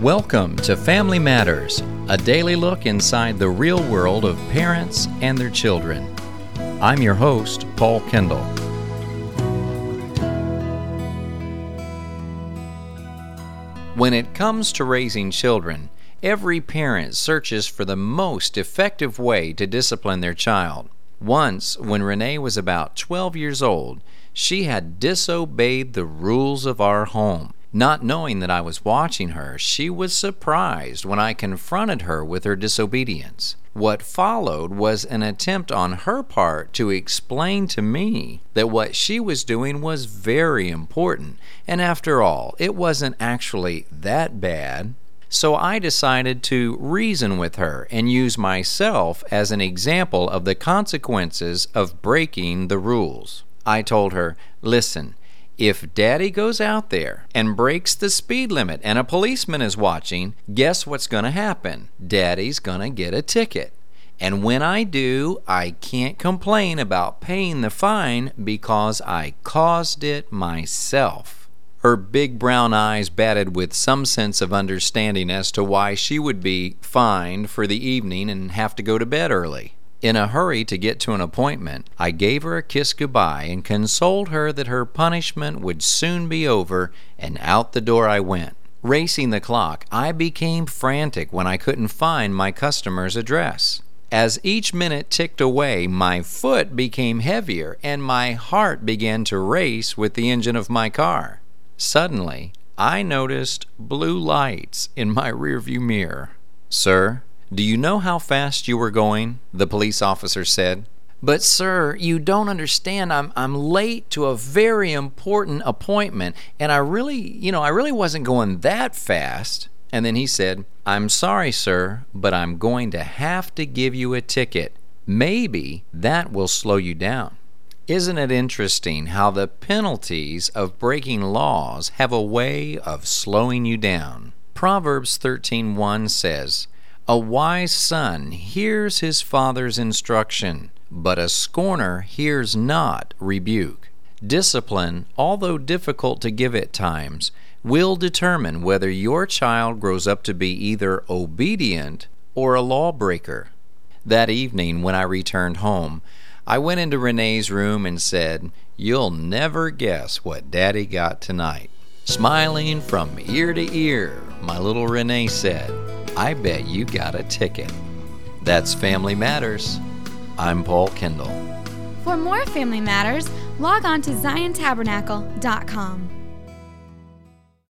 Welcome to Family Matters, a daily look inside the real world of parents and their children. I'm your host, Paul Kendall. When it comes to raising children, every parent searches for the most effective way to discipline their child. Once, when Renee was about 12 years old, she had disobeyed the rules of our home. Not knowing that I was watching her, she was surprised when I confronted her with her disobedience. What followed was an attempt on her part to explain to me that what she was doing was very important, and after all, it wasn't actually that bad. So I decided to reason with her and use myself as an example of the consequences of breaking the rules. I told her, "Listen, if Daddy goes out there and breaks the speed limit and a policeman is watching, guess what's going to happen? Daddy's going to get a ticket. And when I do, I can't complain about paying the fine because I caused it myself." Her big brown eyes batted with some sense of understanding as to why she would be fined for the evening and have to go to bed early. In a hurry to get to an appointment, I gave her a kiss goodbye and consoled her that her punishment would soon be over, and out the door I went. Racing the clock, I became frantic when I couldn't find my customer's address. As each minute ticked away, my foot became heavier and my heart began to race with the engine of my car. Suddenly, I noticed blue lights in my rearview mirror. "Sir, do you know how fast you were going?" the police officer said. "But sir, you don't understand. I'm late to a very important appointment, and I really wasn't going that fast." And then he said, "I'm sorry, sir, but I'm going to have to give you a ticket. Maybe that will slow you down." Isn't it interesting how the penalties of breaking laws have a way of slowing you down? Proverbs 13:1 says, "A wise son hears his father's instruction, but a scorner hears not rebuke." Discipline, although difficult to give at times, will determine whether your child grows up to be either obedient or a lawbreaker. That evening, when I returned home, I went into Renee's room and said, "You'll never guess what Daddy got tonight." Smiling from ear to ear, my little Renee said, "I bet you got a ticket." That's Family Matters. I'm Paul Kendall. For more Family Matters, log on to ZionTabernacle.com.